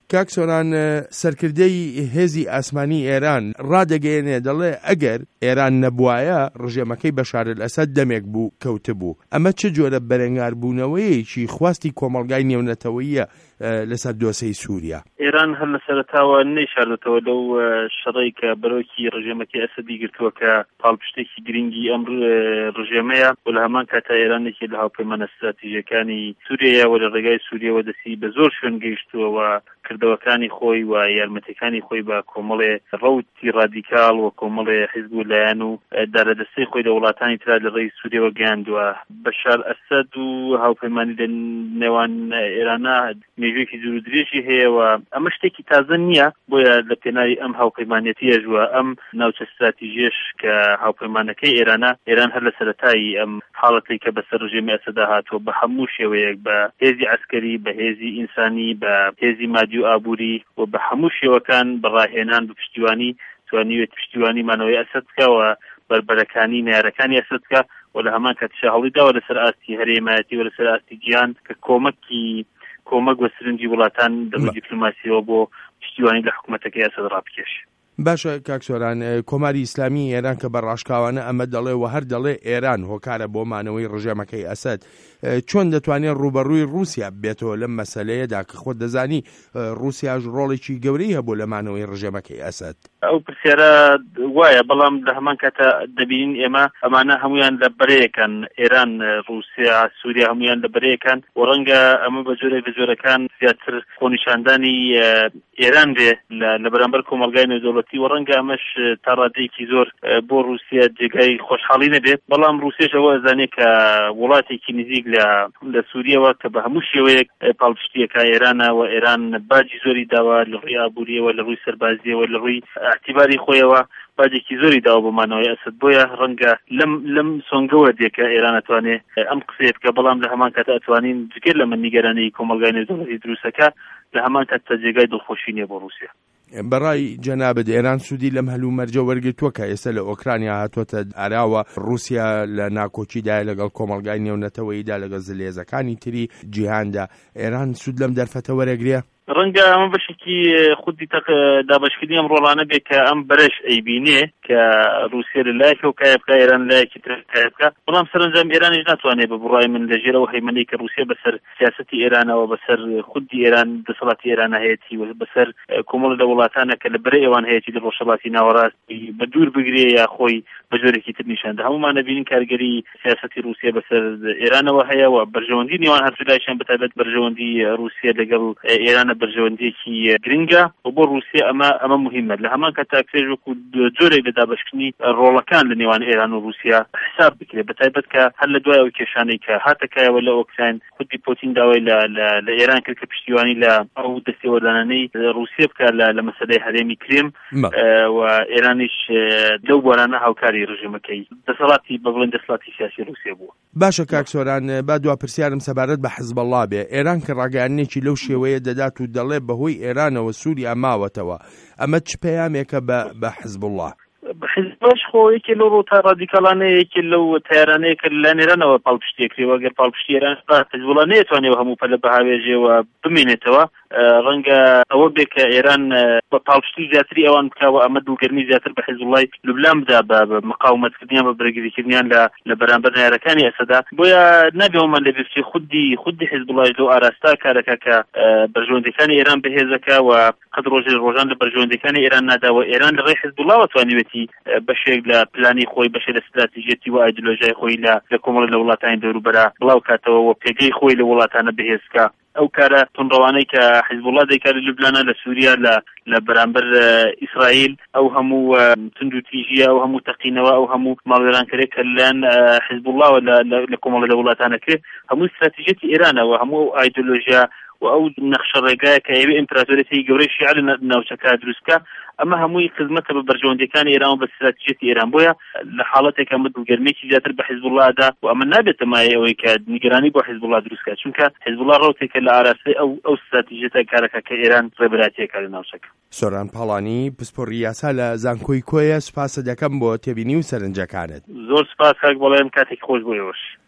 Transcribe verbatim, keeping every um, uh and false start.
کاک سۆران سەرکردەی هێزی ئاسمانی ئێران ڕادەگەیەنێ دەڵێ ئەگەر ئێران نەبوایە ڕژێمەکەی بەشار ئەسەد دەمێک بوو کەوتبوو. ئەمە چه جۆرە بەرەنگاربوونەوەیەکی خواستی کۆمەڵگای نێونەتەوەییە لەسەر دۆسەی سووریا؟ ئێران هەر لە سەرەتاوە نەیشاردێتەوە لەو شەڕەی کە بەرەوکی ڕژێمەکەی ئەسەدی گرتووە کە پاڵپشتێکی گرنگی ئەم ڕژێمەیە و لە هەمان کاتا ئێرانێکی لە هاوپەیمانە استراتیژیەکانی سووریا و لە ڕێگای سووریەوە دەستی بە زۆر شوێن گەیشتووە کردەوەکانی خۆی و یارمەتیەکانی خۆی بە کۆمەڵێ ڕەوتی ڕادیکاڵ و کۆمەڵێ حیزبوولایەن و دارەدەستەی خۆی لە وڵاتانی ترا لە ڕێی سووریەوە گەیاندووە. بەشار ئەسەد و هاوپەیمانی لە نێوان ئێرانە مێژوویەکی دوور و درێژی هەیە و ئەمە شتێکی تازە نییە، بۆیە لە پێناوی ئەم هاوپەیمانەتیەژوە ئەم ناوچە استراتیژیەش کە هاوپەیمانەکەی ئێرانە ئێران هەر لە سەرەتایی ئەم حاڵەتی کە بەسەر ڕژێمی ئەسەدا هاتووە بە هەموو شێوەیەک، بە هێزی عەسکەری، بە هێزی ئینسانی، بە هێزی مادی و ئابووری و بە هەموو شێوەکان بەڕاهێنان بە پشتیوانی توانیوێت پشتیوانی مانەوەی ئەسەد بکەوە بربەرەکانی نارەکانی ئەسەد بکە و لە هەمان کاتیشە هەوڵیداوە لەسەر ئاستی هەرێمایەتی و لەسەر ئاستی گیان کە کۆمەکی کۆمەک وە سرنجی وڵاتان دەبێت دیپلۆماسیەوە بۆ پشتیوانی لە حکوومەتەکەی ئەسەد ڕابکێش. باشە کاک سۆران، کۆماری ئیسلامی ئێران کە بەڕاشکاوانە ئەمە دەڵێ و هەر دەڵێ ئێران هۆکارە بۆ مانەوەی ڕژێمەکەی ئەسەد، چۆن دەتوانێت ڕوبەڕووی رووسیا بێتەوە لەم مەسەلەیەدا کە خۆت دەزانی رووسیاش ڕۆڵێکی گەورەی هەبوو لە مانەوەی ڕژێمەکەی ئەسەد؟ ئەو پرسیارە وایە، بەڵام لە هەمان کاتە دەبینین ئێمە ئەمانە هەمویان لە بەرەیەکان، ئێران، رووسیا، سووریا هەمویان لە بەرەیەکان و ڕەنگە ئەمە بە جۆرێک لە جۆرەکان زیاتر خۆنیشاندانی ئێران بێ لە بەرامبەر کۆمەلگای نێودەوڵەتی و ڕەنگە ئەمەش تا ڕادەیەکی زۆر بۆ رووسیا جێگای خۆشحاڵی نەبێت. بەڵام رووسیاش ئەوە ئەزانێت کە وڵاتێکی نزیک لە لە سووریەوە کە بە هەموو شێوەیەک پاڵپشتیەکە ئێرانە و ئێران باجی زۆری داوە لە ڕووی ئابووریەوە، لە ڕووی سەربازیەوە، لە ڕووی اعتیباری خۆیەوە باجێکی زۆری داوە بۆ مانەوەی ئەسەد. بۆیە ڕەنگە لەم لەم سۆنگەوە دێکە ئێران ئەتوانێت ئەم قسەیە بکە، بەڵام لە هەمان کاتە ئەتوانین جگەر لە من نیگەرانی کۆمەلگای نێودەوڵەتی دروستەکە لە هەمان کاتە جێگای دڵخۆشی نییە بۆ رووسیا. بەڕای جەنابەت ئێران سوودی لەم هەلوو مەرجە وەرگرتووە کە ئێستا لە ئۆکرانیا هاتووەتە ئاراوە رووسیا لە ناکۆچیدایە لەگەڵ کۆمەلگای نێونەتەوەییدا لەگەڵ زلێزەکانی تری جیهاندا. ئێران سوود لەم دەرفەتە وەرەگرێ؟ ڕەنگە ئەمە بەشێکی خودی تەق دابەشکردنی ئەم ڕۆڵانە بێت کە ئەم بەرەش ئەیبینێ کە رووسیا لەلایەکە و کایە بکە، ئێران لایەکی تر کایە بکە، بەڵام سەرنجام ئێرانیش ناتوانێت بە بڕای من لەژێرەوە هەیمەنەی کە رووسیا بەسەر سیاسەتی ئێرانەوە، بەسەر خودی ئێران دەسەڵاتی ئێران هەیەی و بەسەر کۆمەڵ لە وڵاتانە کە لە بەرەی ئەوان هەیەی لە ڕۆژهەڵاتی ناوەڕاستی بە دوور بگرێ یا خۆی بە جۆرێکی تر نیشاندا. هەمومان دەبینین کارگەری سیاسەتی رووسیا بەسەر ئێرانەوە هەیە و بەرژەوەندی نێوان هەردوولایشیان بەتایبەت بەرژەوەندی رووسیا لەگەڵ ئێرانە بەرژەوەندیەکی گرنگە و بۆ رووسیا ئەمە ئەمە مهمە. لە هەمان کاتا کتێژ وەکو جۆرێک لە دابەشکردنی ڕۆڵەکان لە نێوان ئێران و رووسیا حساب بکرێت، بەتایبەت کە هەر لە دوای ئەو کێشانەی کە هاتەکایەوە لە ئۆکراین خودی پۆتین داوای لە لە ئێران کرد کە پشتیوانی لە ئەو دەستێوەردانانەی رووسیا بکە لە مەسەلەی هەرێمی کریم و ئێرانیش لەو بۆرانە هاوکاری ڕژێمەکەی دەسەڵاتی بە بڵێن دەسەڵاتی سیاسی رووسیا بووە. باشە کاک سۆران، با دوا پرسیارم سەبارەت بە حیزبەڵڵا بێ. ئێران کە ڕاگەیاندنێکی لەو شێوەیە دەدات و دەڵێ بەهۆی ئێرانەوە سووریا ماوەتەوە، ئەمە چ پەیامێکە بە حیزبەڵڵا؟ حیزبەش خۆ یەکێ لەو ڕۆتا ڕادیکاڵانە، یەکێ لەو تیارانەیە کە لە نێرانەوە پاڵپشتێکریەوە. گەر پاڵپشتی ئێران حیزبەڵڵا نەیەتوانێت هەموو پەلە بەهاوێژێەوە بمێنێتەوە، ڕەنگە ئەوە بێ کە ئێران بە پاڵپشتی زیاتری ئەوان بکەوە، ئەمە دووگەرمی زیاتر بە حیزبەڵڵای لوبنان بدا بە مقاومەتکردنیان بە بەرگریکردنیان لە بەرامبەر نارەکانی ئەسەدا. بۆیە نابێوەمان لە بێفچی خودی خودی حیزبەڵڵای لەو ئاراستا کارەکە کە بەرژەوەندەکانی ئێران بەهێزەکە و قەت ڕۆژێ ڕۆژان لە بەرژەوەندەکانی ئێران ناداوە. ئێران لە ڕێی حیزبەڵڵاوە توانیوێتی بەشێک لە پلانی خۆی، بەشێک لە استراتیژیەتی و ئایدۆلۆژیای خۆی لە کۆمەڵ لە وڵاتانی دەوروبەرە بڵاو کاتەوە و پێگەی خۆی لە وڵاتانە بەهێزکە. ئەو کارە تونڕەوانەی کە حیزبەڵڵا دەیکات لە لوبنانە، لە سووریا، لە بەرامبەر ئیسرائیل، ئەو هەموو تند و تیژیە، ئەو هەموو تەقینەوە، ئەو هەموو ماڵوێرانکاریە کە لەلایەن حیزبەڵڵاوە لە کۆمەڵ لە وڵاتانە کرد، هەموو استراتیژیەتی ئێرانەوە، هەموو ئایدۆلۆژیا و ئەو نەخشە ڕێگایە کە ئەوێ ئیمپراتۆریەتی گەورەی شیعە لە ناوچەکە دروستکە، ئەمە هەمووی خزمەتە بە بەرژەوەندەکانی ئێران و بە استراتیژیەتی ئێران. بۆیە لە حاڵەتێک ئەمە دووگەرمێکی زیاتر بە حیزبەڵڵادا و ئەمە نابێتە مایە ئەوەی کە نیگەرانی بۆ حیزبەڵڵا دروستکات، چونکە حیزبەڵڵا ڕەوتێکە لە ئاراستەی ئەو ئەو استراتیژیەتە کارەکە کە ئێران ڕێبەرایەتیەکە لە ناوچەکە. سۆران پاڵانی، پسپۆڕی یاسا لە زانکۆی کۆیە، سوپاسە دەکەم بۆ تێبینی و سەرنجەکانت. زۆر سوپاس کاک بەڵێم، کاتێک خۆش بۆ ئێوەش.